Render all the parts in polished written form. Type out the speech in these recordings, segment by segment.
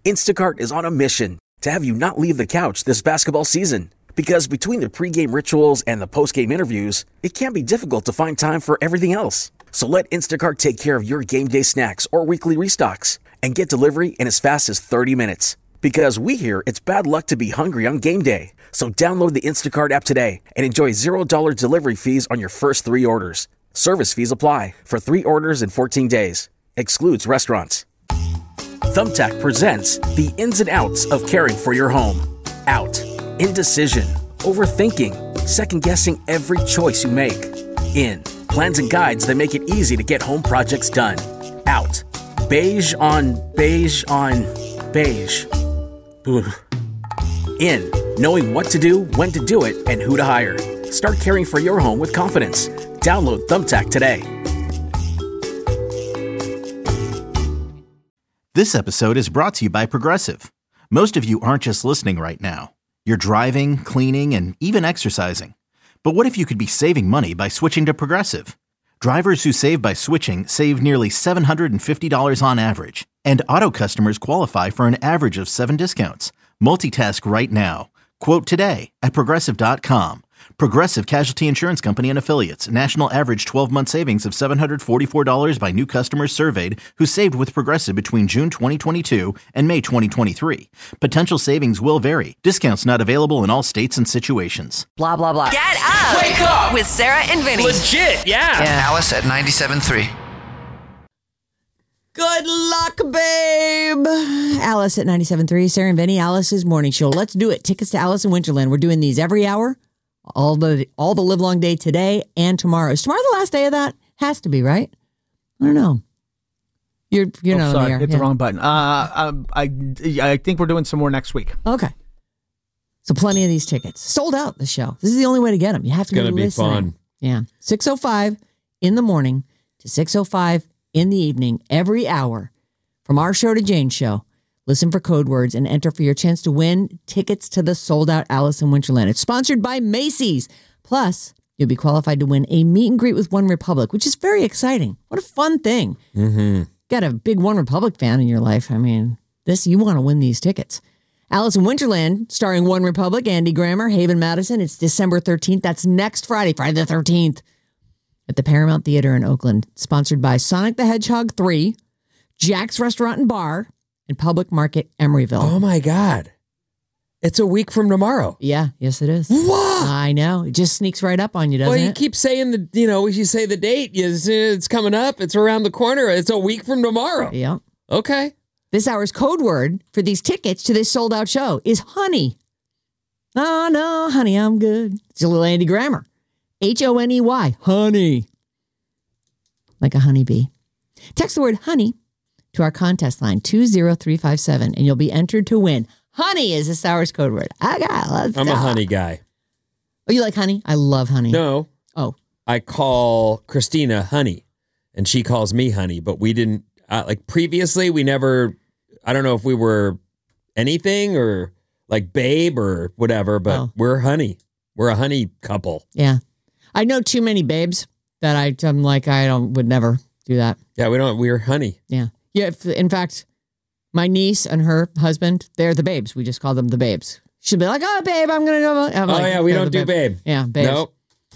Instacart is on a mission to have you not leave the couch this basketball season. Because between the pregame rituals and the postgame interviews, it can be difficult to find time for everything else. So let Instacart take care of your game day snacks or weekly restocks and get delivery in as fast as 30 minutes. Because we hear it's bad luck to be hungry on game day. So download the Instacart app today and enjoy $0 delivery fees on your first 3 orders. Service fees apply for 3 orders in 14 days. Excludes restaurants. Thumbtack presents the ins and outs of caring for your home. Out. Indecision. Overthinking. Second-guessing every choice you make. In. Plans and guides that make it easy to get home projects done. Out. Beige on beige on beige. In. Knowing what to do, when to do it, and who to hire. Start caring for your home with confidence. Download Thumbtack today. This episode is brought to you by Progressive. Most of you aren't just listening right now. You're driving, cleaning, and even exercising. But what if you could be saving money by switching to Progressive? Drivers who save by switching save nearly $750 on average. And auto customers qualify for an average of 7 discounts. Multitask right now. Quote today at Progressive.com. Progressive Casualty Insurance Company and Affiliates. National average 12-month savings of $744 by new customers surveyed who saved with Progressive between June 2022 and May 2023. Potential savings will vary. Discounts not available in all states and situations. Blah, blah, blah. Get up! Wake up! With Sarah and Vinny. Legit, yeah. Alice at 97.3. Good luck, babe. Alice at 97.3, Sarah and Vinny, Alice's morning show. Let's do it. Tickets to Alice in Winterland. We're doing these every hour, all the live long day today and tomorrow. Is tomorrow the last day of that? Has to be, right? I don't know. You're not sorry, here. hit the wrong button. I think we're doing some more next week. Okay. So plenty of these tickets. Sold out the show. This is the only way to get them. You have to It's going to be fun. Yeah. 6:05 in the morning to 6:05 in the evening, every hour, from our show to Jane's show. Listen for code words and enter for your chance to win tickets to the sold-out Alice in Winterland. It's sponsored by Macy's. Plus, you'll be qualified to win a meet and greet with One Republic, which is very exciting. What a fun thing. Mm-hmm. Got a big One Republic fan in your life. I mean, you want to win these tickets. Alice in Winterland, starring One Republic, Andy Grammer, Haven Madison. It's December 13th. That's next Friday the 13th. At the Paramount Theater in Oakland, sponsored by Sonic the Hedgehog 3, Jack's Restaurant and Bar, and Public Market Emeryville. Oh, my God. It's a week from tomorrow. Yeah, yes, it is. What? I know. It just sneaks right up on you, doesn't it? Well, you keep saying you say the date, it's coming up, it's around the corner, it's a week from tomorrow. Yeah. Okay. This hour's code word for these tickets to this sold-out show is honey. Oh, no, honey, I'm good. It's a little Andy Grammer. Honey, honey. Like a honeybee. Text the word honey to our contest line 20357 and you'll be entered to win. Honey is this hour's code word. I'm a honey guy. Oh, you like honey? I love honey. No. Oh. I call Christina honey and she calls me honey, but we didn't, previously we never, I don't know if we were anything or like babe or whatever, but we're honey. We're a honey couple. Yeah. I know too many babes that I'm like, would never do that. Yeah, we're honey. Yeah. Yeah. In fact, my niece and her husband, they're the babes. We just call them the babes. She'll be like, oh, babe, I'm going to go. I'm like, yeah, we don't do babe. Yeah, babes. Nope.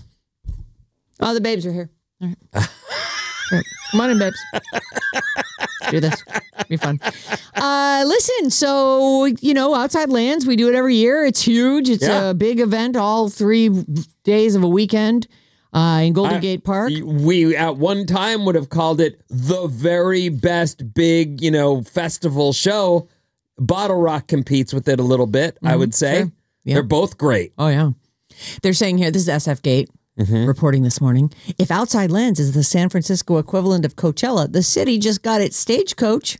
Oh, the babes are here. All right. All right. Come on in, babes. Let's do this. Be fun. Listen, so, Outside Lands, we do it every year. It's huge. It's a big event, all 3 days of a weekend in Golden Gate Park. We, at one time, would have called it the very best big, festival show. Bottle Rock competes with it a little bit, I would say. Sure. Yeah. They're both great. Oh, yeah. They're saying here, this is SF Gate. Reporting this morning, if Outside Lands is the San Francisco equivalent of Coachella, the city just got its stagecoach.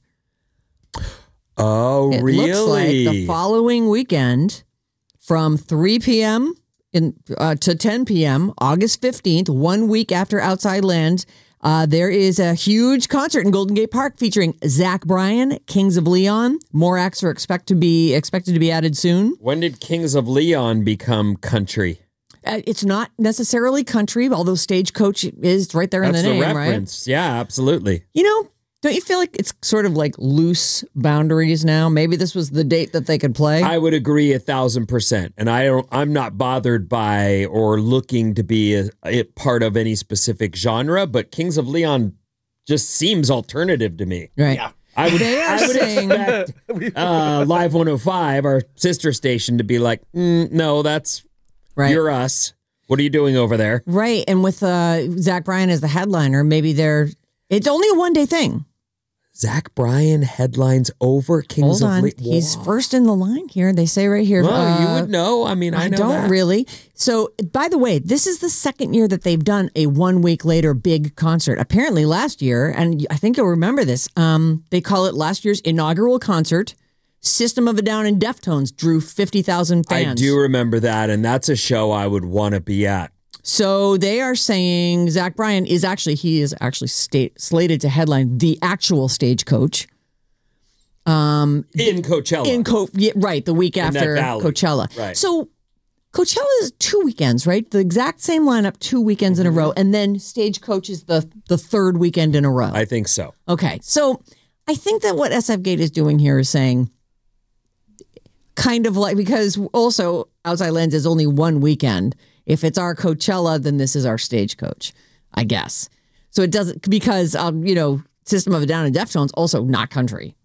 Oh, really? Looks like the following weekend from 3 p.m. To 10 p.m., August 15th, 1 week after Outside Lands, there is a huge concert in Golden Gate Park featuring Zach Bryan, Kings of Leon. More acts are expected to be added soon. When did Kings of Leon become country? It's not necessarily country, although Stagecoach is right there in the name, right? That's the reference. Yeah, absolutely. Don't you feel like it's sort of like loose boundaries now? Maybe this was the date that they could play. I would agree 1,000%. And I'm not bothered by or looking to be a part of any specific genre, but Kings of Leon just seems alternative to me. Right. Yeah. I would saying- expect Live 105, our sister station, to be like, no, that's Right. you're us. What are you doing over there? Right. And with Zach Bryan as the headliner, maybe it's only a one-day thing. Zach Bryan headlines over Kings Hold of on. Leon. He's first in the line here. They say right here. Well, you would know. I mean, I know don't that. really. So, by the way, this is the second year that they've done a 1 week later big concert. Apparently last year, and I think you'll remember this, they call it last year's inaugural concert. System of a Down and Deftones drew 50,000 fans. I do remember that, and that's a show I would want to be at. So they are saying Zach Bryan is actually slated to headline the actual Stagecoach. In Coachella. Right, the week In that after valley. Coachella. Right. So Coachella is 2 weekends, right? The exact same lineup 2 weekends in a row, and then Stagecoach is the third weekend in a row. I think so. Okay, so I think that what SF Gate is doing here is saying, kind of like, because also Outside Lands is only 1 weekend. If it's our Coachella, then this is our Stagecoach, I guess. So it doesn't, because, System of a Down and Deftones also not country.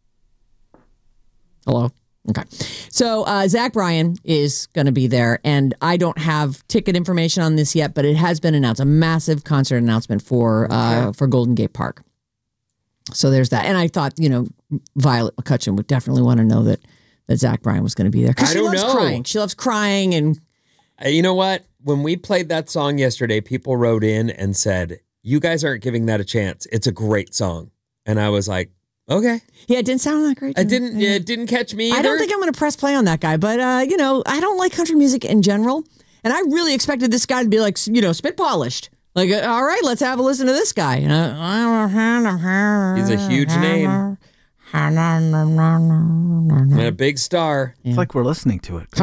Hello? Okay. So Zach Bryan is going to be there, and I don't have ticket information on this yet, but it has been announced, a massive concert announcement for Golden Gate Park. So there's that. And I thought, Violet McCutcheon would definitely want to know that Zach Bryan was going to be there. Because she loves crying. She loves crying. And you know what? When we played that song yesterday, people wrote in and said, you guys aren't giving that a chance. It's a great song. And I was like, okay. Yeah, it didn't sound that great. It didn't catch me either. I don't think I'm going to press play on that guy. But, I don't like country music in general. And I really expected this guy to be like, spit polished. Like, all right, let's have a listen to this guy. He's a huge name. And a big star. It's like we're listening to it. It's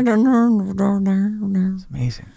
amazing.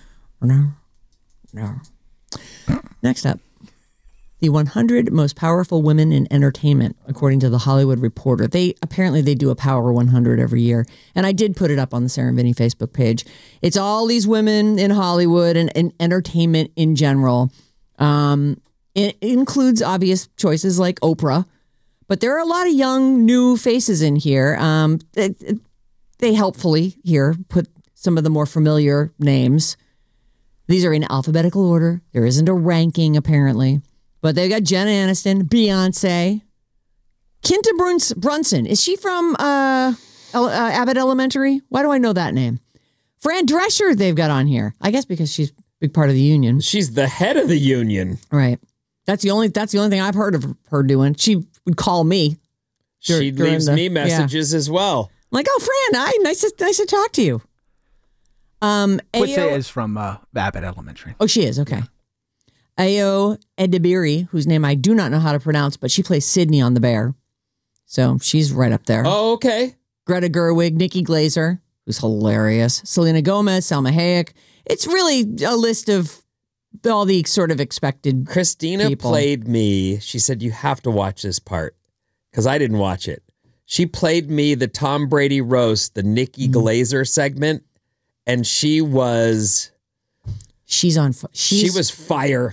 Next up, the 100 most powerful women in entertainment, according to the Hollywood Reporter. They do a Power 100 every year, and I did put it up on the Sarah and Vinny Facebook page. It's all these women in Hollywood and entertainment in general. It includes obvious choices like Oprah, but there are a lot of young, new faces in here. They helpfully here put some of the more familiar names. These are in alphabetical order. There isn't a ranking, apparently. But they've got Jenna Aniston, Beyonce, Kinta Brunson. Is she from Abbott Elementary? Why do I know that name? Fran Drescher they've got on here. I guess because she's a big part of the union. She's the head of the union. Right. That's the only thing I've heard of her doing. She would call me. She leaves me messages as well. I'm like, oh, Fran, nice to talk to you. Quitze is from Abbott Elementary. Oh, she is? Okay. Ayo Edebiri, whose name I do not know how to pronounce, but she plays Sydney on The Bear. So she's right up there. Oh, okay. Greta Gerwig, Nikki Glaser, who's hilarious, Selena Gomez, Salma Hayek. It's really a list of all the sort of expected Christina people. played me. She said, you have to watch this part because I didn't watch it. She played me the Tom Brady roast, the Nikki Glaser segment, and she was... She was fire.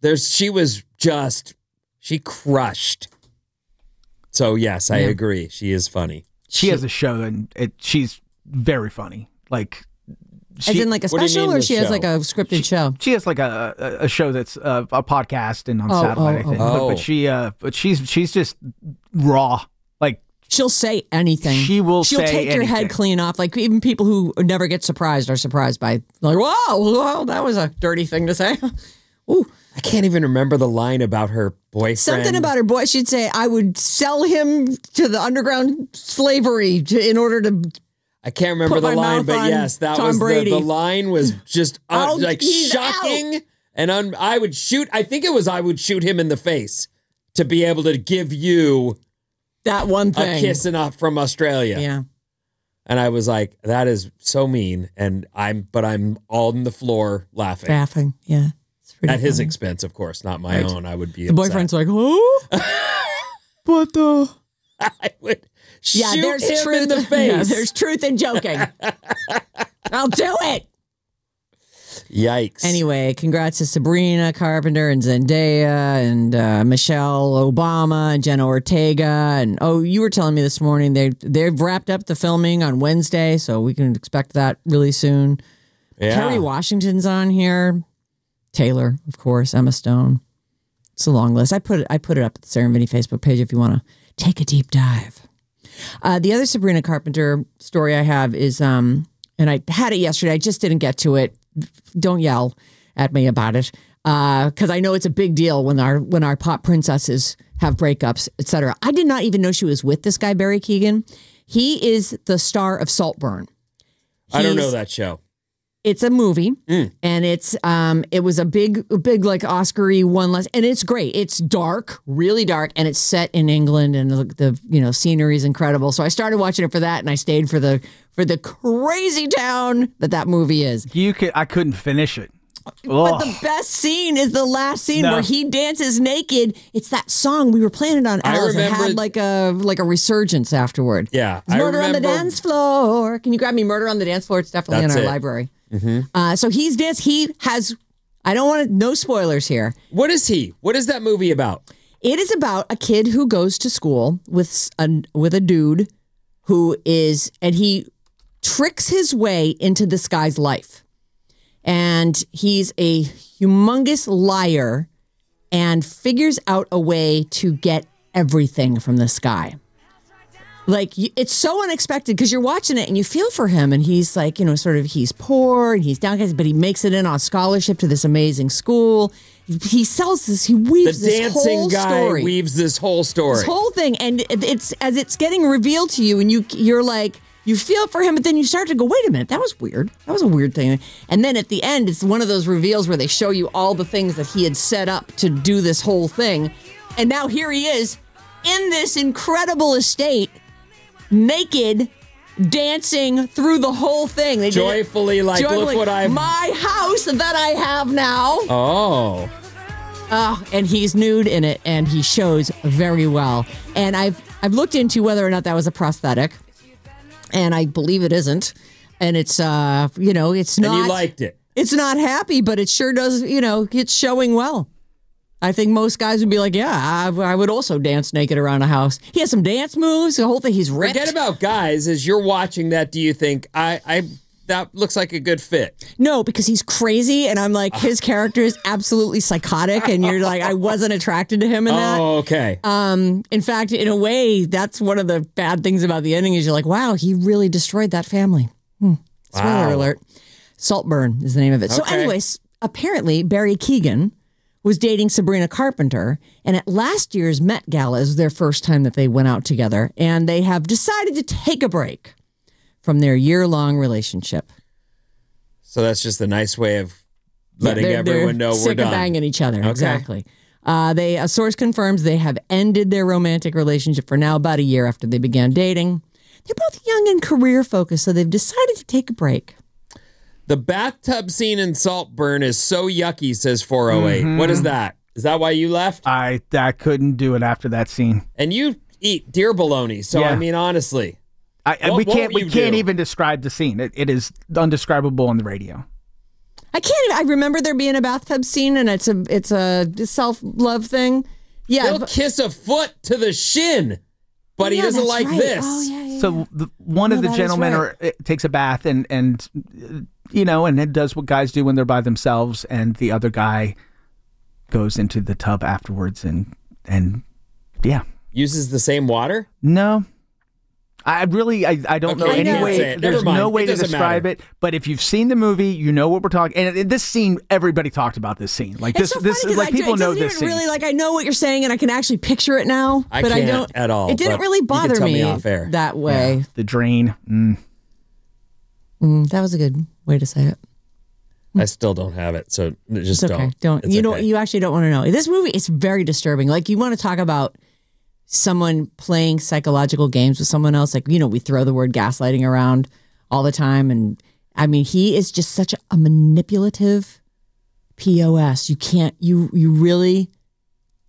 She crushed. So yes, I agree. She is funny. She has a show and she's very funny. Like, as in like a What do you special, mean or the she has show? like a scripted show? she has like a show that's a podcast and on satellite, I think. oh. But she's just raw. Like, She'll say anything. She'll take say your head anything. clean off. Like even people who never get surprised are surprised by like, whoa, that was a dirty thing to say. Ooh. I can't even remember the line about her boyfriend. Something about her boy. She'd say, I would sell him to the underground slavery in order to. I can't remember Put the my line, mouth but on yes, that Tom was Brady. the line was just He's shocking. And I would shoot. I think it was I would shoot him in the face to be able to give you That one thing. a kiss from Australia. Yeah. And I was like, that is so mean. And I'm on the floor laughing. Laughing. Yeah. It's pretty At his funny. expense, of course, not my Right. own. I would be The boyfriend's like, oh. But I would Yeah, shoot there's him truth in the face. Yeah, there's truth in joking. I'll do it. Yikes. Anyway, congrats to Sabrina Carpenter and Zendaya and Michelle Obama and Jenna Ortega. And you were telling me this morning they've wrapped up the filming on Wednesday, so we can expect that really soon. Yeah. Kerry Washington's on here. Taylor, of course. Emma Stone. It's a long list. I put it up at the Sarah and Vinny Facebook page if you want to take a deep dive. The other Sabrina Carpenter story I have is, and I had it yesterday. I just didn't get to it. Don't yell at me about it, because I know it's a big deal when our pop princesses have breakups, etc. I did not even know she was with this guy, Barry Keoghan. He is the star of Saltburn. I don't know that show. It's a movie, and it was a big like Oscar-y one less, and it's great. It's dark, really dark, and it's set in England, and the scenery is incredible. So I started watching it for that, and I stayed for the crazy town that movie is. I couldn't finish it. But the best scene is the last scene where he dances naked. It's that song we were playing it on Alice. It had like a resurgence afterward. Yeah, it's Murder on the Dance Floor. Can you grab me Murder on the Dance Floor? It's definitely in our library. Mm-hmm. So he has. I don't want to. No spoilers here. What is he? What is that movie about? It is about a kid who goes to school with a dude who is, and he tricks his way into this guy's life. And he's a humongous liar and figures out a way to get everything from this guy. Like, it's so unexpected because you're watching it and you feel for him. And he's like, he's poor and he's down, but he makes it in on scholarship to this amazing school. He sells this, he weaves this whole story. The dancing guy weaves this whole story. This whole thing. And it's as it's getting revealed to you and you're like, you feel for him, but then you start to go, wait a minute, that was weird. That was a weird thing. And then at the end, it's one of those reveals where they show you all the things that he had set up to do this whole thing. And now here he is in this incredible estate, naked, dancing through the whole thing. They joyfully, look what I've... My house that I have now. Oh. And he's nude in it, and he shows very well. And I've looked into whether or not that was a prosthetic. And I believe it isn't. And it's, it's not. And you liked it. It's not happy, but it sure does, it's showing well. I think most guys would be like, yeah, I would also dance naked around a house. He has some dance moves, the whole thing, he's ripped. Forget about guys. As you're watching that, do you think, that looks like a good fit? No, because he's crazy, and I'm like, his character is absolutely psychotic, and you're like, I wasn't attracted to him in that. Oh, okay. In fact, in a way, that's one of the bad things about the ending is you're like, wow, he really destroyed that family. Spoiler alert. Saltburn is the name of it. Okay. So anyways, apparently Barry Keoghan was dating Sabrina Carpenter, and at last year's Met Gala is their first time that they went out together, and they have decided to take a break from their year-long relationship. So that's just a nice way of letting everyone know we're sick done. Of banging each other. Okay. Exactly. A source confirms they have ended their romantic relationship for now about a year after they began dating. They're both young and career-focused, so they've decided to take a break. The bathtub scene in Saltburn is so yucky, says 408. Mm-hmm. What is that? Is that why you left? I couldn't do it after that scene. And you eat deer bologna, so yeah. I mean, honestly. We can't even describe the scene. It is undescribable on the radio. I remember there being a bathtub scene, and it's a self-love thing. Yeah, he'll kiss a foot to the shin, but he doesn't like this. Oh, yeah. So one of the gentlemen takes a bath and it does what guys do when they're by themselves, and the other guy goes into the tub afterwards and yeah. Uses the same water? No. I don't know any way. There's no way to describe it. But if you've seen the movie, you know what we're talking. And this scene, everybody talked about this scene. Like it's this, so like people know this scene. Really, like I know what you're saying, and I can actually picture it now. But I don't at all. It didn't really bother me that way. Yeah, the drain. That was a good way to say it. I still don't have it, so just it's okay. Don't. You actually don't want to know. This movie is very disturbing. Like, you want to talk about someone playing psychological games with someone else. Like, we throw the word gaslighting around all the time. And I mean, he is just such a manipulative POS. You can't, you really,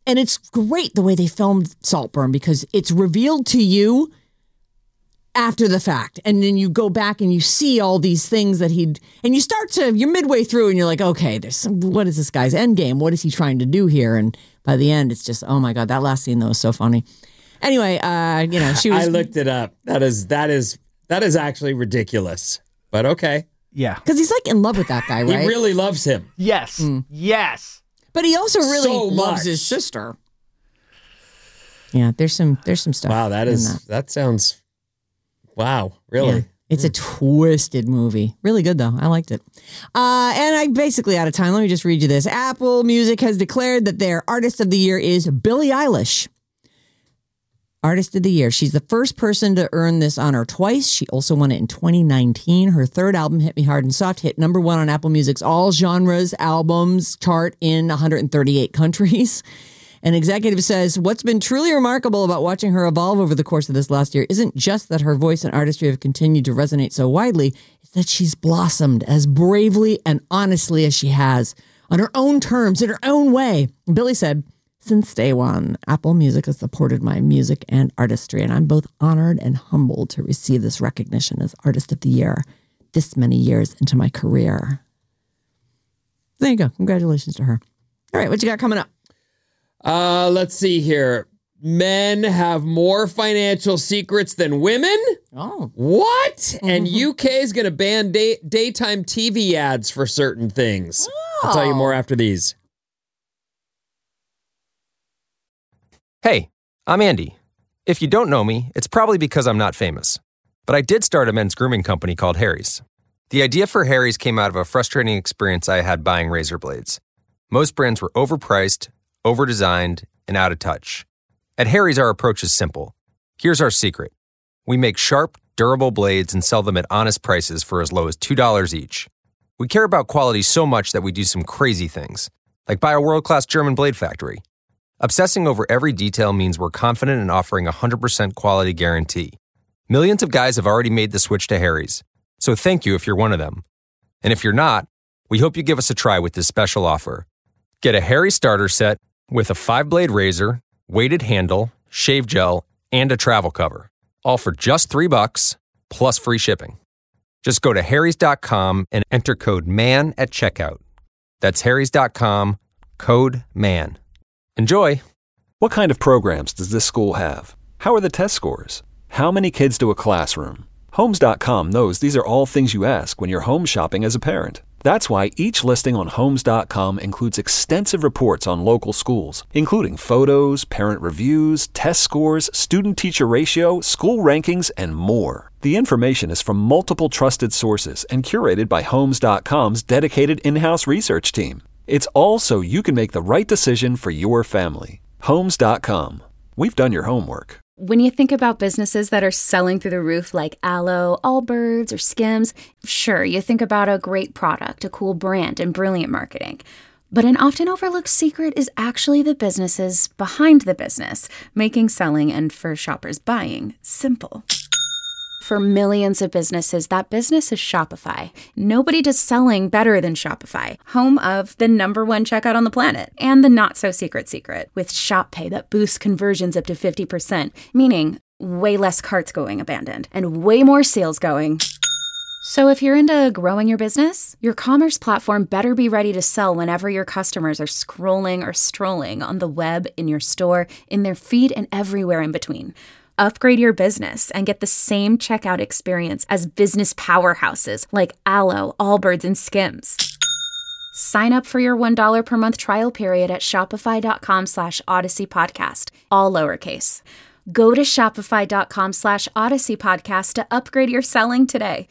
And it's great the way they filmed Saltburn because it's revealed to you after the fact. And then you go back and you see all these things that you're midway through and you're like, okay, what is this guy's end game? What is he trying to do here? And by the end, it's just, oh my God, that last scene though was so funny. Anyway, she was. I looked it up. That is actually ridiculous, but okay. Yeah. Because he's like in love with that guy, right? He really loves him. Yes. Yes. But he also really So loves much. his sister. Yeah, there's some stuff. Wow, that sounds. Wow, really? Yeah, it's a twisted movie. Really good, though. I liked it. And I'm basically out of time. Let me just read you this. Apple Music has declared that their Artist of the Year is Billie Eilish. Artist of the Year. She's the first person to earn this honor twice. She also won it in 2019. Her third album, Hit Me Hard and Soft, hit number 1 on Apple Music's all genres albums chart in 138 countries. An executive says, what's been truly remarkable about watching her evolve over the course of this last year isn't just that her voice and artistry have continued to resonate so widely, it's that she's blossomed as bravely and honestly as she has, on her own terms, in her own way. And Billie said, since day one, Apple Music has supported my music and artistry, and I'm both honored and humbled to receive this recognition as Artist of the Year this many years into my career. There you go. Congratulations to her. All right, what you got coming up? Let's see here. Men have more financial secrets than women? Oh. What? Mm-hmm. And UK is going to ban daytime TV ads for certain things. Oh. I'll tell you more after these. Hey, I'm Andy. If you don't know me, it's probably because I'm not famous. But I did start a men's grooming company called Harry's. The idea for Harry's came out of a frustrating experience I had buying razor blades. Most brands were overpriced, overdesigned, and out of touch. At Harry's, our approach is simple. Here's our secret. We make sharp, durable blades and sell them at honest prices for as low as $2 each. We care about quality so much that we do some crazy things, like buy a world-class German blade factory. Obsessing over every detail means we're confident in offering a 100% quality guarantee. Millions of guys have already made the switch to Harry's, so thank you if you're one of them. And if you're not, we hope you give us a try with this special offer. Get a Harry starter set with a 5-blade razor, weighted handle, shave gel, and a travel cover. All for just $3 plus free shipping. Just go to harrys.com and enter code MAN at checkout. That's harrys.com, code MAN. Enjoy! What kind of programs does this school have? How are the test scores? How many kids do a classroom? Homes.com knows these are all things you ask when you're home shopping as a parent. That's why each listing on Homes.com includes extensive reports on local schools, including photos, parent reviews, test scores, student-teacher ratio, school rankings, and more. The information is from multiple trusted sources and curated by Homes.com's dedicated in-house research team. It's all so you can make the right decision for your family. Homes.com. We've done your homework. When you think about businesses that are selling through the roof like Aloe, Allbirds, or Skims, sure, you think about a great product, a cool brand, and brilliant marketing. But an often overlooked secret is actually the businesses behind the business, making selling and, for shoppers, buying simple. For millions of businesses, that business is Shopify. Nobody does selling better than Shopify, home of the #1 checkout on the planet, and the not-so-secret secret, with Shop Pay that boosts conversions up to 50%, meaning way less carts going abandoned, and way more sales going. So if you're into growing your business, your commerce platform better be ready to sell whenever your customers are scrolling or strolling on the web, in your store, in their feed, and everywhere in between. Upgrade your business and get the same checkout experience as business powerhouses like Aloe, Allbirds, and Skims. Sign up for your $1 per month trial period at shopify.com/Odyssey Podcast, all lowercase. Go to shopify.com/Odyssey Podcast to upgrade your selling today.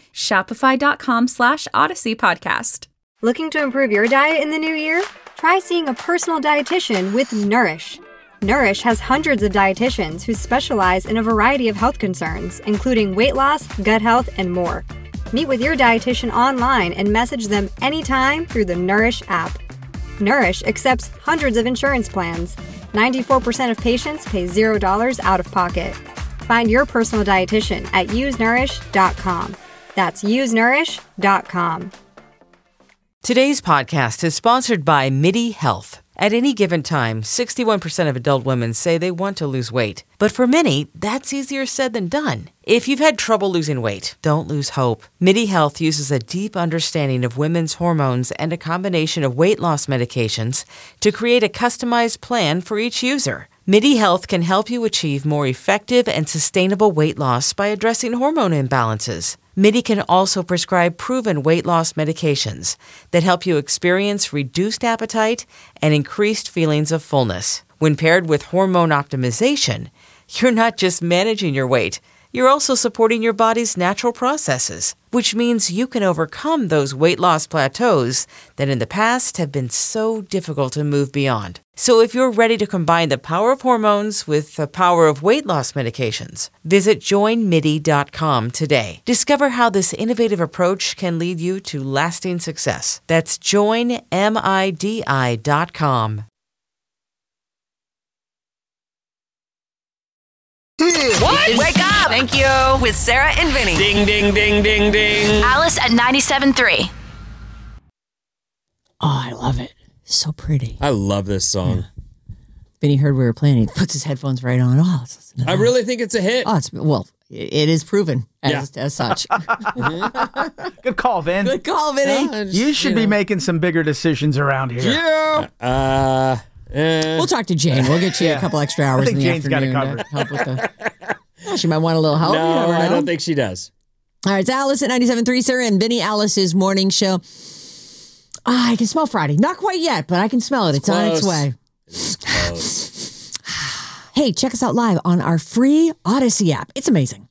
Shopify.com/Odyssey Podcast. Looking to improve your diet in the new year? Try seeing a personal dietitian with Nourish. Nourish has hundreds of dietitians who specialize in a variety of health concerns, including weight loss, gut health, and more. Meet with your dietitian online and message them anytime through the Nourish app. Nourish accepts hundreds of insurance plans. 94% of patients pay $0 out of pocket. Find your personal dietitian at usenourish.com. That's usenourish.com. Today's podcast is sponsored by MIDI Health. At any given time, 61% of adult women say they want to lose weight. But for many, that's easier said than done. If you've had trouble losing weight, don't lose hope. MIDI Health uses a deep understanding of women's hormones and a combination of weight loss medications to create a customized plan for each user. MIDI Health can help you achieve more effective and sustainable weight loss by addressing hormone imbalances. MIDI can also prescribe proven weight loss medications that help you experience reduced appetite and increased feelings of fullness. When paired with hormone optimization, you're not just managing your weight, you're also supporting your body's natural processes, which means you can overcome those weight loss plateaus that in the past have been so difficult to move beyond. So if you're ready to combine the power of hormones with the power of weight loss medications, visit joinmidi.com today. Discover how this innovative approach can lead you to lasting success. That's joinmidi.com. What? Wake up! Thank you. With Sarah and Vinny. Ding, ding, ding, ding, ding. Alice at 97.3. Oh, I love it. So pretty. I love this song. Yeah. Vinny heard we were playing. He puts his headphones right on. Oh, let's listen to that. I really think it's a hit. Oh, it is proven as such. Good call, Vin. Good call, Vinny. You should be making some bigher decisions around here. Yeah. We'll talk to Jane. We'll get you a couple extra hours in the Jane's got it afternoon covered. to help with the... Oh, she might want a little help. No, I don't think she does. All right, it's Alice at 97.3, Sarah and Vinny, Alice's morning show. I can smell Friday. Not quite yet, but I can smell it. It's on its way. It's close. Hey, check us out live on our free Odyssey app. It's amazing.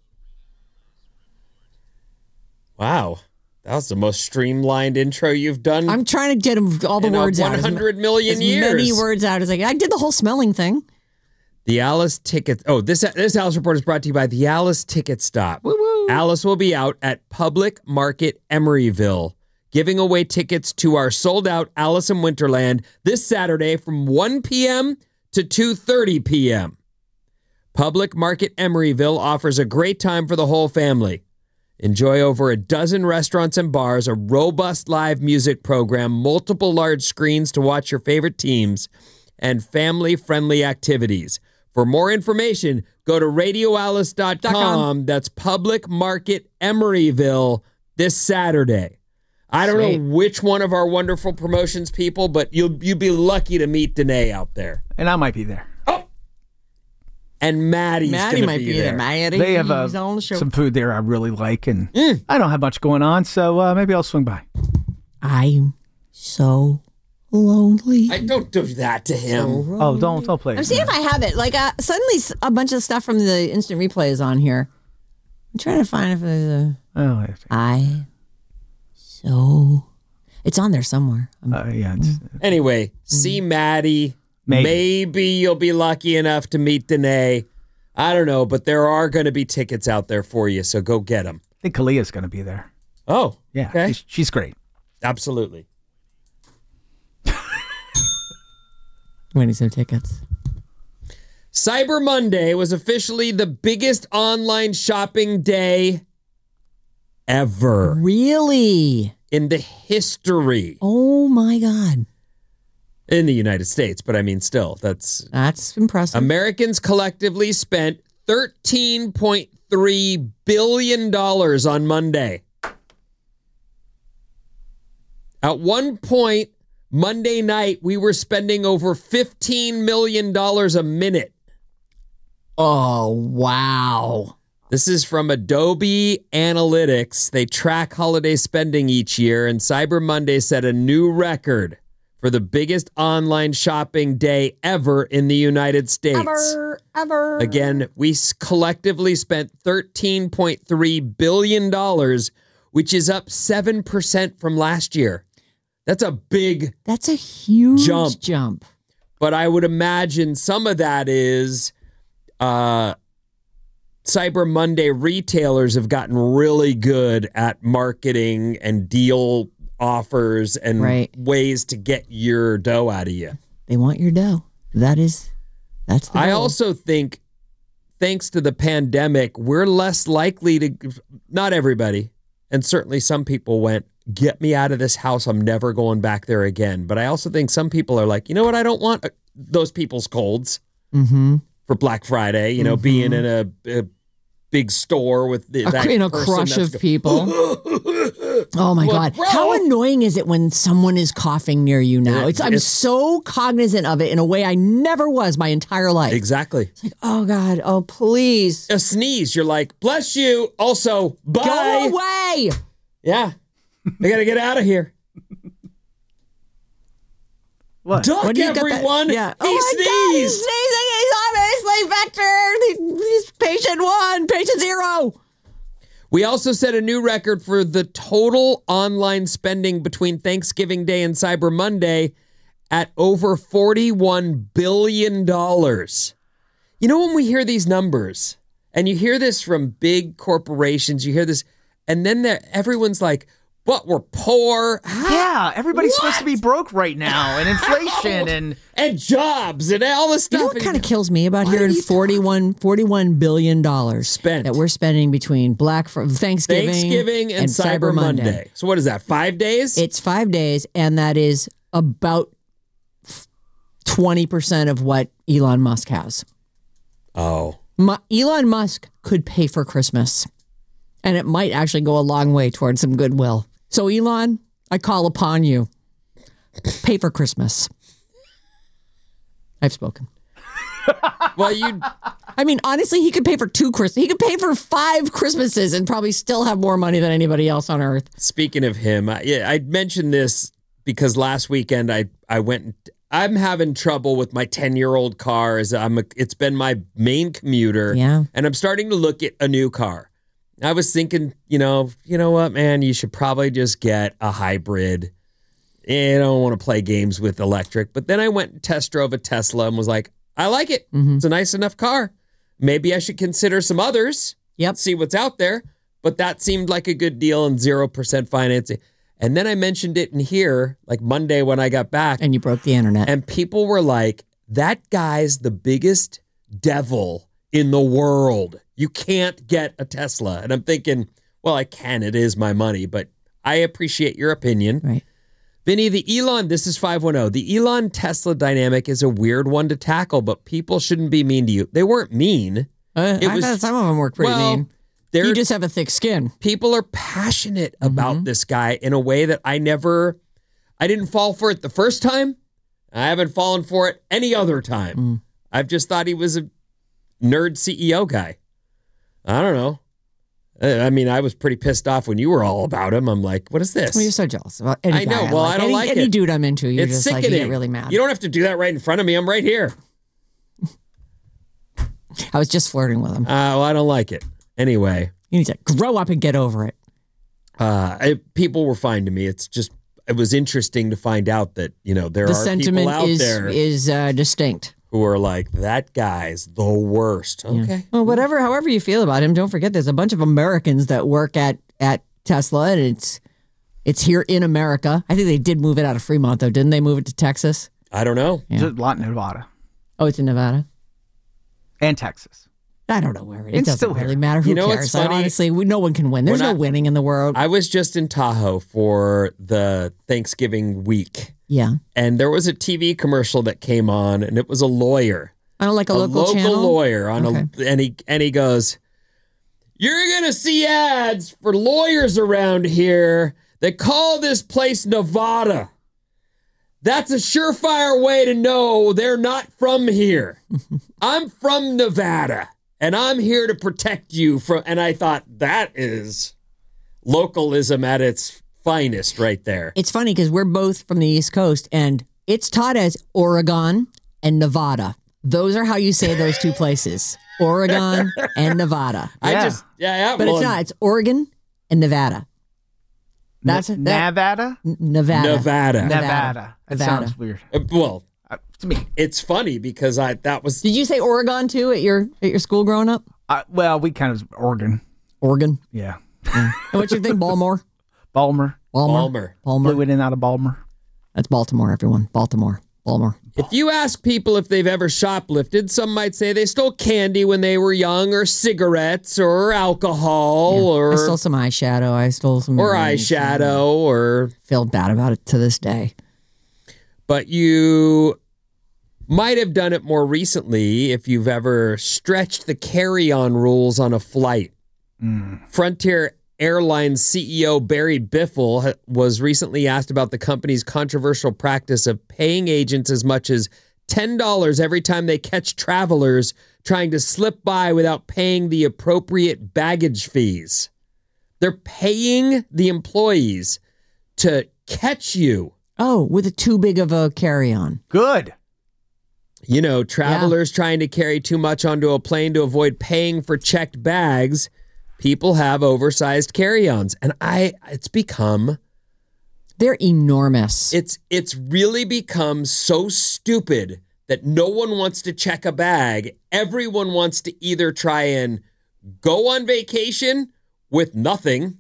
Wow. That was the most streamlined intro you've done. I'm trying to get all the words out. 100 million years. As many words out as I did the whole smelling thing. The Alice Ticket. Oh, this Alice Report is brought to you by the Alice Ticket Stop. Woo-woo. Alice will be out at Public Market Emeryville, giving away tickets to our sold-out Alice in Winterland this Saturday from 1 p.m. to 2:30 p.m. Public Market Emeryville offers a great time for the whole family. Enjoy over a dozen restaurants and bars, a robust live music program, multiple large screens to watch your favorite teams, and family-friendly activities. For more information, go to radioalice.com. That's Public Market Emeryville this Saturday. I don't know which one of our wonderful promotions people, but you'd be lucky to meet Danae out there. And I might be there. Oh! And Maddie might be there. Maddie, they have some food there I really like, and I don't have much going on, so maybe I'll swing by. I'm so lonely. I don't do that to him. Oh, don't play. I'm seeing if I have it. Like suddenly, a bunch of stuff from the instant replay is on here. I'm trying to find if there's a. It's on there somewhere. Yeah. Anyway, see Maddie. Maybe you'll be lucky enough to meet Danae. I don't know, but there are going to be tickets out there for you, so go get them. I think Kalia's going to be there. Oh, yeah. Okay. She's great. Absolutely. Winning some tickets. Cyber Monday was officially the biggest online shopping day ever. Really? In the history. Oh, my God. In the United States, but I mean, still, that's impressive. Americans collectively spent $13.3 billion on Monday. At one point, Monday night, we were spending over $15 million a minute. Oh, wow. This is from Adobe Analytics. They track holiday spending each year, and Cyber Monday set a new record for the biggest online shopping day ever in the United States. Ever. Again, we collectively spent $13.3 billion, which is up 7% from last year. That's a huge jump. But I would imagine some of that is Cyber Monday retailers have gotten really good at marketing and deal offers and ways to get your dough out of you. They want your dough. That's the I goal. also think, thanks to the pandemic, we're less likely to, not everybody, and certainly some people went, get me out of this house. I'm never going back there again. But I also think some people are like, you know what? I don't want those people's colds for Black Friday, you know, being in a big store with in a crush of people. Oh my God. Bro. How annoying is it when someone is coughing near you now? I'm so cognizant of it in a way I never was my entire life. Exactly. It's like, oh God, oh please. A sneeze, you're like, bless you. Also, bye. Go away. Yeah. I got to get out of here. What? Duck, everyone. Yeah. He sneezed. He's sneezing. He's obviously vector. He's patient 1, patient 0. We also set a new record for the total online spending between Thanksgiving Day and Cyber Monday at over $41 billion. You know, when we hear these numbers, and you hear this from big corporations, you hear this, and then everyone's like, but we're poor. Yeah, everybody's supposed to be broke right now, and inflation and jobs and all this stuff. You know what kind of kills me about hearing $41 billion spent that we're spending between Thanksgiving and Cyber Monday. So what is that, 5 days? It's 5 days, and that is about 20% of what Elon Musk has. Oh. Elon Musk could pay for Christmas, and it might actually go a long way towards some goodwill. So Elon, I call upon you. Pay for Christmas. I've spoken. Well, I mean, honestly, he could pay for 2 Christmas. He could pay for 5 Christmases and probably still have more money than anybody else on earth. Speaking of him, I mentioned this because last weekend I went. I'm having trouble with my 10-year-old car. It's been my main commuter, and I'm starting to look at a new car. I was thinking, you know what, man, you should probably just get a hybrid. I don't want to play games with electric. But then I went and test drove a Tesla and was like, I like it. It's a nice enough car. Maybe I should consider some others. See what's out there. But that seemed like a good deal and 0% financing. And then I mentioned it in here, like Monday when I got back. And you broke the internet. And people were like, that guy's the biggest devil in the world. You can't get a Tesla. And I'm thinking, well, I can. It is my money. But I appreciate your opinion. Right. Vinny, this is 510. The Elon Tesla dynamic is a weird one to tackle, but people shouldn't be mean to you. They weren't mean. I thought some of them were pretty mean. You just have a thick skin. People are passionate about this guy in a way that I didn't fall for it the first time. I haven't fallen for it any other time. I've just thought he was a nerd CEO guy. I don't know. I mean, I was pretty pissed off when you were all about him. I'm like, what is this? Well, you're so jealous about any I know. guy. Well, I don't like any it. dude I'm into. You're It's just sickening. like, you get really mad. You don't have to do that right in front of me. I'm right here. I was just flirting with him. Well, I don't like it. Anyway. You need to grow up and get over it. People were fine to me. It was interesting to find out that, there are people out there. The sentiment is distinct. Who are like, that guy's the worst. Okay. Yeah. Well, however you feel about him, don't forget there's a bunch of Americans that work at Tesla, and it's here in America. I think they did move it out of Fremont, though. Didn't they move it to Texas? I don't know. It's a lot in Nevada. Oh, it's in Nevada? And Texas. I don't know where it is. It doesn't still really here. matter. Who cares? What's funny? Honestly, no one can win. There's no winning in the world. I was just in Tahoe for the Thanksgiving week. Yeah. And there was a TV commercial that came on, and it was a lawyer. I don't like a local channel? Lawyer on and he goes, you're going to see ads for lawyers around here that call this place Nevada. That's a surefire way to know they're not from here. I'm from Nevada, and I'm here to protect you from. And I thought that is localism at its finest right there. It's funny because we're both from the East Coast, and it's taught as Oregon and Nevada. Those are how you say those two places. Oregon and Nevada. But it's not. It's Oregon and Nevada. That's Nevada? Nevada. That sounds weird. Well, to me, it's funny because that was. Did you say Oregon too at your school growing up? Well, we kind of Oregon. Oregon. Yeah. And what's your thing? Balmer. Flew in and out of Balmer. That's Baltimore, everyone. Baltimore. Baltimore. If you ask people if they've ever shoplifted, some might say they stole candy when they were young, or cigarettes, or alcohol, or I stole some eyeshadow. I stole some eyeshadow, or feel bad about it to this day. But you might have done it more recently if you've ever stretched the carry-on rules on a flight. Frontier Airlines CEO Barry Biffle was recently asked about the company's controversial practice of paying agents as much as $10 every time they catch travelers trying to slip by without paying the appropriate baggage fees. They're paying the employees to catch you. Oh, with too big of a carry-on. Good. You know, travelers trying to carry too much onto a plane to avoid paying for checked bags. People have oversized carry-ons, and it's become... They're enormous. It's really become so stupid that no one wants to check a bag. Everyone wants to either try and go on vacation with nothing,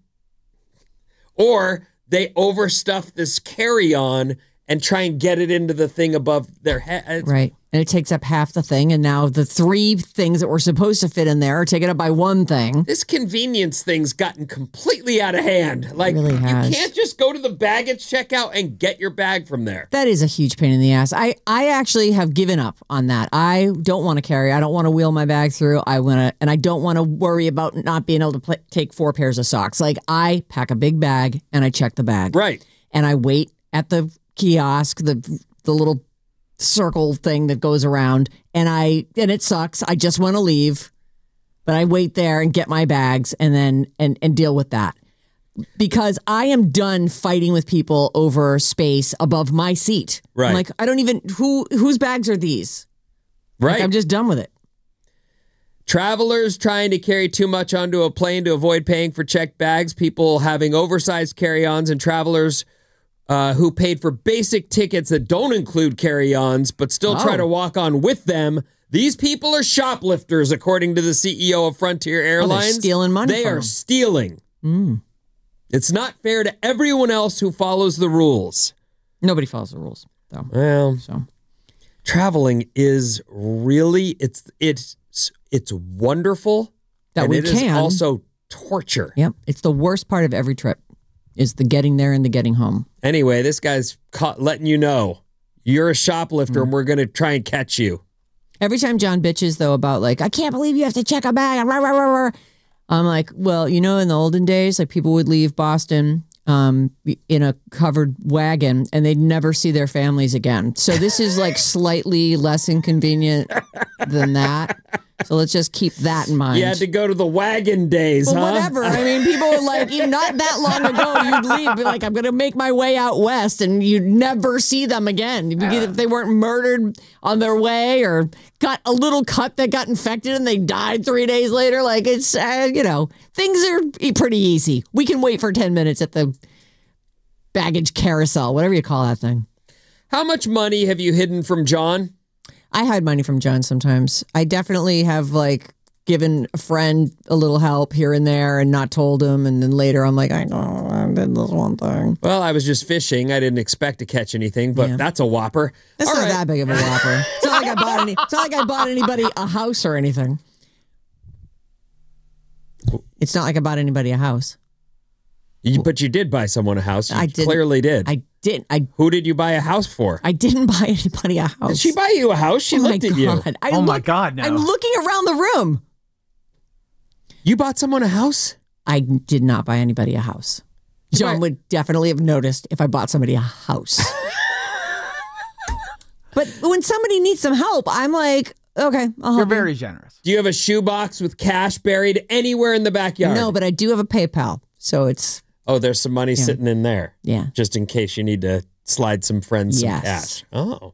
or they overstuff this carry-on and try and get it into the thing above their head. Right. And it takes up half the thing. And now the 3 things that were supposed to fit in there are taken up by one thing. This convenience thing's gotten completely out of hand. Like, really has. You can't just go to the baggage checkout and get your bag from there. That is a huge pain in the ass. I actually have given up on that. I don't want to carry. I don't want to wheel my bag through. And I don't want to worry about not being able to take 4 pairs of socks. Like, I pack a big bag and I check the bag. Right. And I wait at the kiosk, the little circle thing that goes around, and it sucks. I just want to leave, but I wait there and get my bags and then and deal with that, because I am done fighting with people over space above my seat. Right. I'm like, I don't even whose bags are these? Right. Like, I'm just done with it. Travelers trying to carry too much onto a plane to avoid paying for checked bags, people having oversized carry-ons, and travelers who paid for basic tickets that don't include carry-ons but still try to walk on with them. These people are shoplifters, according to the CEO of Frontier Airlines. They're stealing money They from are them. stealing. It's not fair to everyone else who follows the rules. Nobody follows the rules, though. Well, So traveling is really, it's wonderful. That and we it is can. also torture. Yep, it's the worst part of every trip is the getting there and the getting home. Anyway, this guy's letting you know you're a shoplifter and we're going to try and catch you. Every time John bitches, though, about like, I can't believe you have to check a bag. I'm like, well, you know, in the olden days, like people would leave Boston in a covered wagon and they'd never see their families again. So this is like slightly less inconvenient than that. So let's just keep that in mind. You had to go to the wagon days, Well, huh? whatever. I mean, people were like, even not that long ago, you'd leave, be like, I'm going to make my way out west, and you'd never see them again. If they weren't murdered on their way or got a little cut that got infected and they died 3 days later, like it's, things are pretty easy. We can wait for 10 minutes at the baggage carousel, whatever you call that thing. How much money have you hidden from John? I hide money from John sometimes. I definitely have given a friend a little help here and there and not told him. And then later I'm like, I know I did this one thing. Well, I was just fishing. I didn't expect to catch anything, but that's a whopper. That's All not right. that big of a whopper. It's not like I bought anybody a house or anything. It's not like I bought anybody a house. But you did buy someone a house. You I didn't. clearly did. I didn't. Who did you buy a house for? I didn't buy anybody a house. Did she buy you a house? She looked at you. My God, no. I'm looking around the room. You bought someone a house? I did not buy anybody a house. John would definitely have noticed if I bought somebody a house. But when somebody needs some help, I'm like, okay, I'll help. You're very generous. Do you have a shoebox with cash buried anywhere in the backyard? No, but I do have a PayPal. So it's... Oh, there's some money sitting in there. Yeah. Just in case you need to slide some friends some Yes. cash. Oh.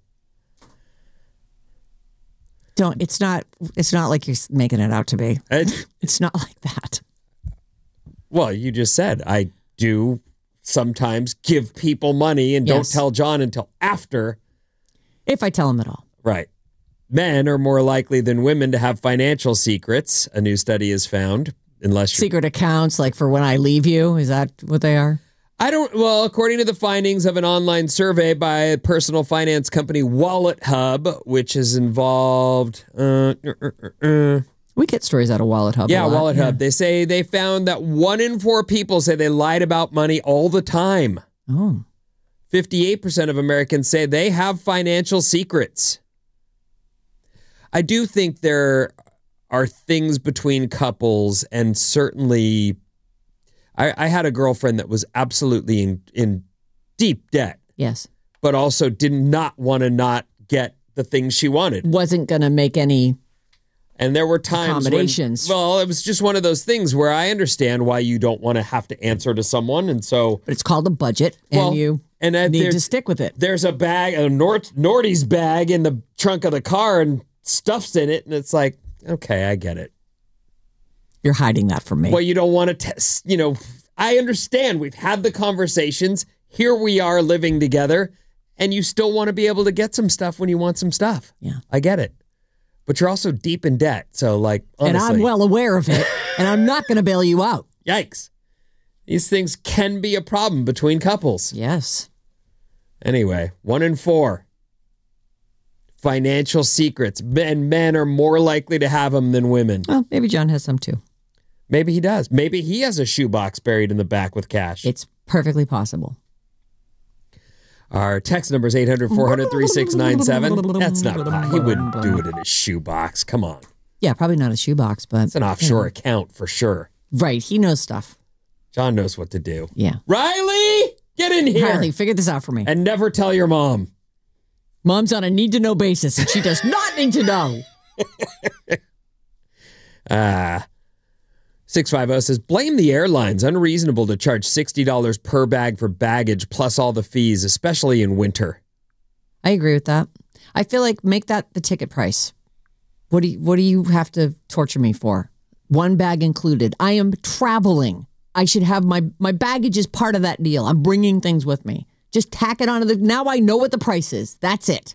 It's not like you're making it out to be. It's not like that. Well, you just said I do sometimes give people money and don't Yes. tell John until after. If I tell him at all. Right. Men are more likely than women to have financial secrets, a new study has found. Unless you're, Secret accounts, like for when I leave you. Is that what they are? Well, according to the findings of an online survey by personal finance company Wallet Hub, which is involved. We get stories out of Wallet Hub. Yeah, Wallet Hub. They say they found that 1 in 4 people say they lied about money all the time. Oh. 58% of Americans say they have financial secrets. I do think there are things between couples, and certainly I had a girlfriend that was absolutely in deep debt. Yes. But also did not want to not get the things she wanted. Wasn't going to make any And there were times accommodations. It was just one of those things where I understand why you don't want to have to answer to someone. And so. But it's called a budget, and you need to stick with it. There's a bag, a Nordy's bag in the trunk of the car, and stuff's in it. And it's like, okay, I get it. You're hiding that from me. Well, you don't want to test, I understand. We've had the conversations. Here we are living together, and you still want to be able to get some stuff when you want some stuff. Yeah. I get it. But you're also deep in debt. So, honestly. And I'm well aware of it, and I'm not going to bail you out. Yikes. These things can be a problem between couples. Yes. Anyway, 1 in 4. Financial secrets. And men are more likely to have them than women. Well, maybe John has some too. Maybe he does. Maybe he has a shoebox buried in the back with cash. It's perfectly possible. Our text number is 800-400-3697. That's not possible. He wouldn't do it in a shoebox. Come on. Yeah, probably not a shoebox, but it's an offshore account for sure. Right. He knows stuff. John knows what to do. Yeah. Riley, get in here. Riley, figure this out for me. And never tell your mom. Mom's on a need-to-know basis, and she does not need to know. 650 says, blame the airlines. Unreasonable to charge $60 per bag for baggage plus all the fees, especially in winter. I agree with that. I feel like make that the ticket price. What do you have to torture me for? 1 bag included. I am traveling. I should have my baggage is part of that deal. I'm bringing things with me. Just tack it onto now I know what the price is. That's it.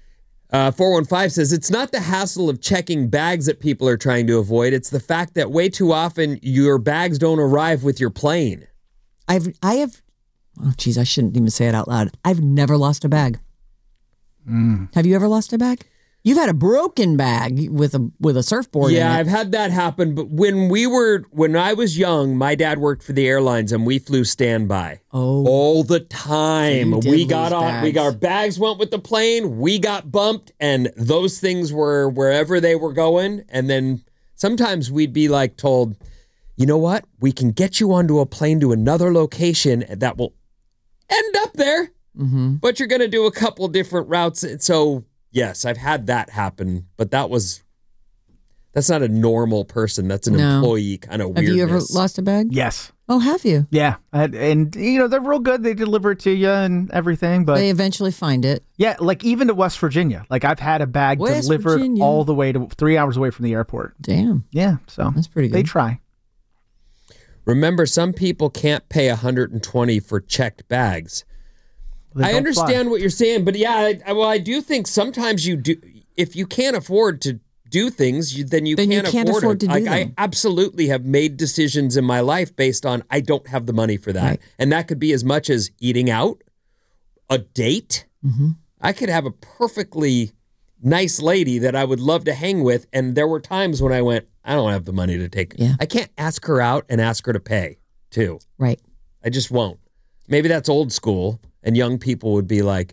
415 says, it's not the hassle of checking bags that people are trying to avoid. It's the fact that way too often your bags don't arrive with your plane. I have, oh geez, I shouldn't even say it out loud. I've never lost a bag. Have you ever lost a bag? You've had a broken bag with a surfboard in it. Yeah, I've had that happen. But when I was young, my dad worked for the airlines and we flew standby. Oh. All the time. So We got our bags went with the plane, we got bumped, and those things were wherever they were going. And then sometimes we'd be told, you know what? We can get you onto a plane to another location that will end up there. Mm-hmm. But you're going to do a couple different routes. So yes, I've had that happen, but that's not a normal person. That's an employee kind of weirdness. Have you ever lost a bag? Yes. Oh, have you? Yeah. And they're real good. They deliver it to you and everything, but they eventually find it. Yeah, even to West Virginia. I've had a bag delivered all the way to 3 hours away from the airport. Damn. Yeah, so that's pretty good. They try. Remember, some people can't pay $120 for checked bags. I understand what you're saying, but yeah, I do think sometimes you do. If you can't afford to do things, then you can't afford it. To do them. I absolutely have made decisions in my life based on I don't have the money for that, right. And that could be as much as eating out, a date. Mm-hmm. I could have a perfectly nice lady that I would love to hang with, and there were times when I went, I don't have the money to take. Yeah. I can't ask her out and ask her to pay too. Right. I just won't. Maybe that's old school. And young people would be like,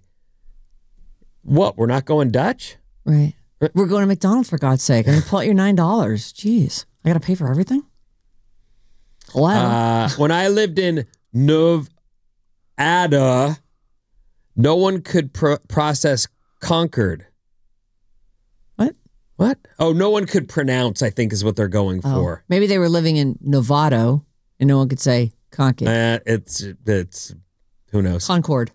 what, we're not going Dutch? Right. We're going to McDonald's, for God's sake. And pull out your $9. Jeez. I got to pay for everything? Wow. When I lived in Nevada, no one could process Concord. What? Oh, no one could pronounce, I think is what they're going for. Maybe they were living in Novato and no one could say Concord. It's who knows? Concord.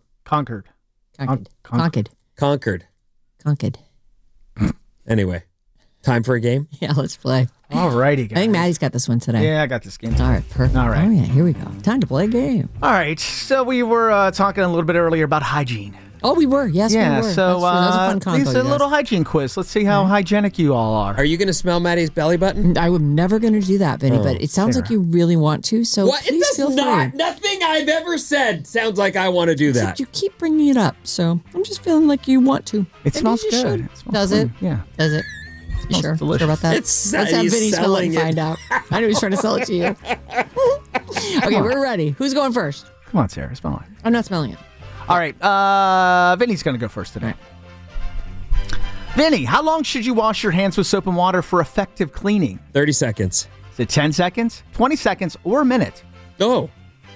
Anyway, time for a game? Yeah, let's play. All righty, guys. I think Maddie's got this one today. Yeah, I got this game. All right, perfect. All right. Oh, yeah, here we go. Time to play a game. All right, so we were talking a little bit earlier about hygiene. Oh, we were. Yes, we were. So That's a fun combo. it's a little hygiene quiz. Let's see how hygienic you all are. Are you going to smell Maddie's belly button? I was never going to do that, Vinny, but it sounds like you really want to. So What? It please does feel not. free. Nothing I've ever said sounds like I want to do that. Except you keep bringing it up, so I'm just feeling like you want to. It Maybe smells you good. should. It smells Does good. it? Yeah. Does it? You sure? delicious. Sure about that? It's- Let's have he's Vinny smell it and selling find out. I know he's trying to sell it to you. Okay, we're ready. Who's going first? Come on, Sarah. Smell it. I'm not smelling it. All right. Vinny's going to go first today. Vinny, how long should you wash your hands with soap and water for effective cleaning? 30 seconds. Is it 10 seconds, 20 seconds, or a minute? Oh.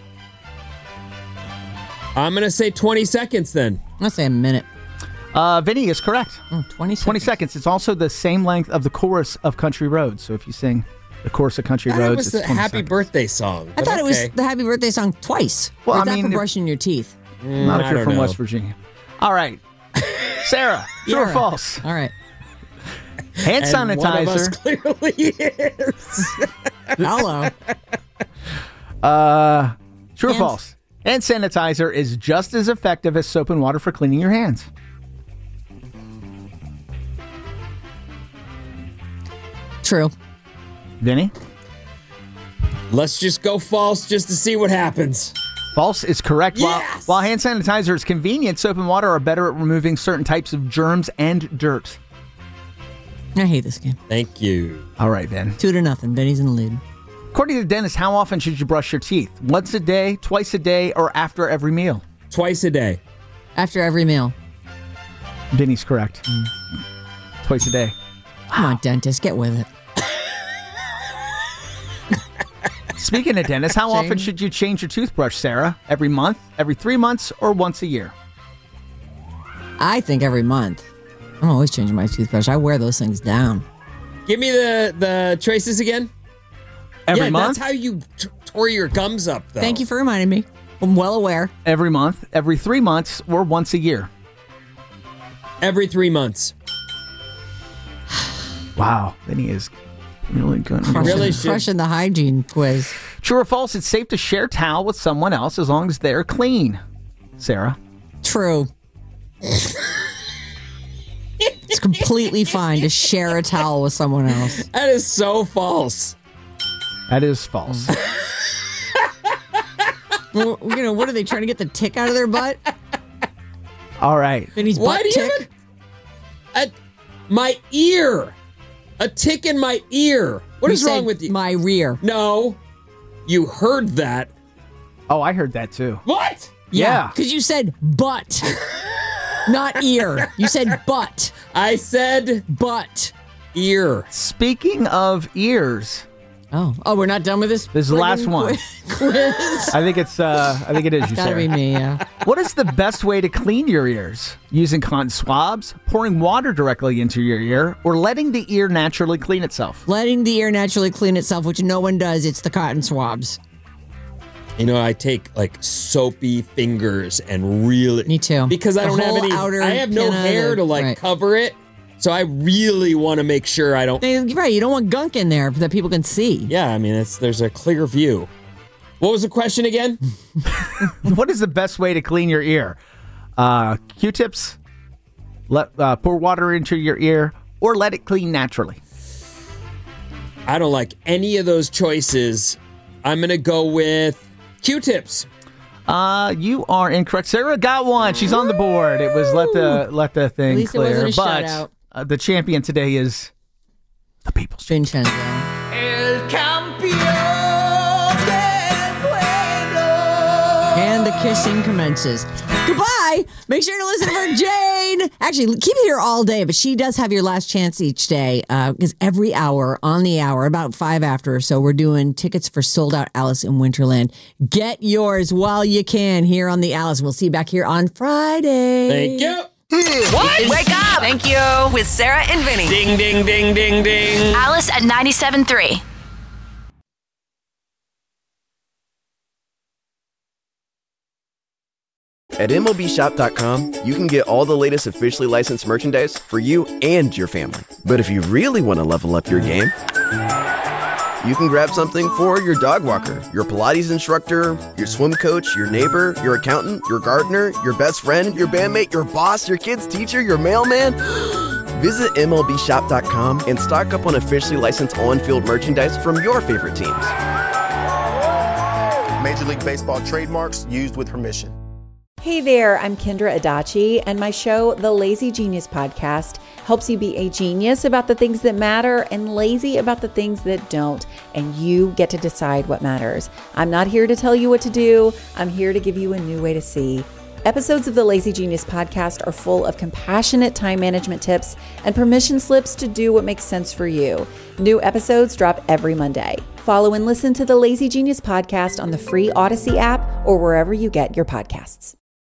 I'm going to say 20 seconds then. I'm going to say a minute. Vinny is correct. 20 seconds. 20 seconds. It's also the same length of the chorus of Country Roads. So if you sing the chorus of Country That Roads, was it's the 20 happy seconds. birthday song. I but thought it was okay. the happy birthday song twice. Well, Or is I that mean, for brushing your teeth? Not if I you're don't from know. West Virginia. All right. Sarah, true or Yeah. false? All right. Hand And one of us sanitizer. clearly is. Hello. True or Hands- false? Hand sanitizer is just as effective as soap and water for cleaning your hands. True. Vinny? Let's just go false just to see what happens. False is correct. Yes! While hand sanitizer is convenient, soap and water are better at removing certain types of germs and dirt. I hate this game. Thank you. All right, Vin. 2-0. Vinny's in the lead. According to the dentist, how often should you brush your teeth? Once a day, twice a day, or after every meal? Twice a day. After every meal. Vinny's correct. Twice a day. Come on, dentist, get with it. Speaking of dentists, how often should you change your toothbrush, Sarah? Every month, every 3 months, or once a year? I think every month. I'm always changing my toothbrush. I wear those things down. Give me the choices again. Every month? That's how you tore your gums up, though. Thank you for reminding me. I'm well aware. Every month, every 3 months, or once a year? Every 3 months. Wow, Vinny is really good. Crushing the hygiene quiz. True or false, it's safe to share towel with someone else as long as they're clean. Sarah? True. It's completely fine to share a towel with someone else. That is so false. That is false. Well, what are they trying to get the tick out of their butt? All right. Vinny's Why butt do you tick? have my ear? A tick in my ear. What is wrong with you? My rear. No. You heard that. Oh, I heard that too. What? Yeah. Because you said butt, not ear. You said butt. I said butt. Ear. Speaking of ears. Oh, we're not done with this? This is the last one. Quiz. I think it is you, Gotta Sarah. be me, yeah. What is the best way to clean your ears? Using cotton swabs, pouring water directly into your ear, or letting the ear naturally clean itself? Letting the ear naturally clean itself, which no one does. It's the cotton swabs. You know, I take like soapy fingers and really. Me too. Because I The don't have whole any. outer I have no pinna, hair to like right. cover it, so I really want to make sure I don't. You're right. You don't want gunk in there that people can see. Yeah, I mean, there's a clear view. What was the question again? What is the best way to clean your ear? Q-tips, pour water into your ear, or let it clean naturally? I don't like any of those choices. I'm going to go with Q-tips. You are incorrect. Sarah got one. She's on the board. It was let the thing At least it clear. wasn't a But shutout. The champion today is the People's Vincenzo. And the kissing commences. Goodbye. Make sure to listen for Jane. Actually, keep it here all day, but she does have your last chance each day because every hour on the hour, about 5 after or so, we're doing tickets for Sold Out Alice in Winterland. Get yours while you can here on the Alice. We'll see you back here on Friday. Thank you. What? Wake up! Thank you. With Sarah and Vinny. Ding, ding, ding, ding, ding. Alice at 97.3. At MLBshop.com, you can get all the latest officially licensed merchandise for you and your family. But if you really want to level up your game, You can grab something for your dog walker, your Pilates instructor, your swim coach, your neighbor, your accountant, your gardener, your best friend, your bandmate, your boss, your kid's teacher, your mailman. Visit MLBshop.com and stock up on officially licensed on-field merchandise from your favorite teams. Major League Baseball trademarks used with permission. Hey there, I'm Kendra Adachi, and my show, The Lazy Genius Podcast, helps you be a genius about the things that matter and lazy about the things that don't, and you get to decide what matters. I'm not here to tell you what to do. I'm here to give you a new way to see. Episodes of the Lazy Genius Podcast are full of compassionate time management tips and permission slips to do what makes sense for you. New episodes drop every Monday. Follow and listen to the Lazy Genius Podcast on the free Odyssey app or wherever you get your podcasts.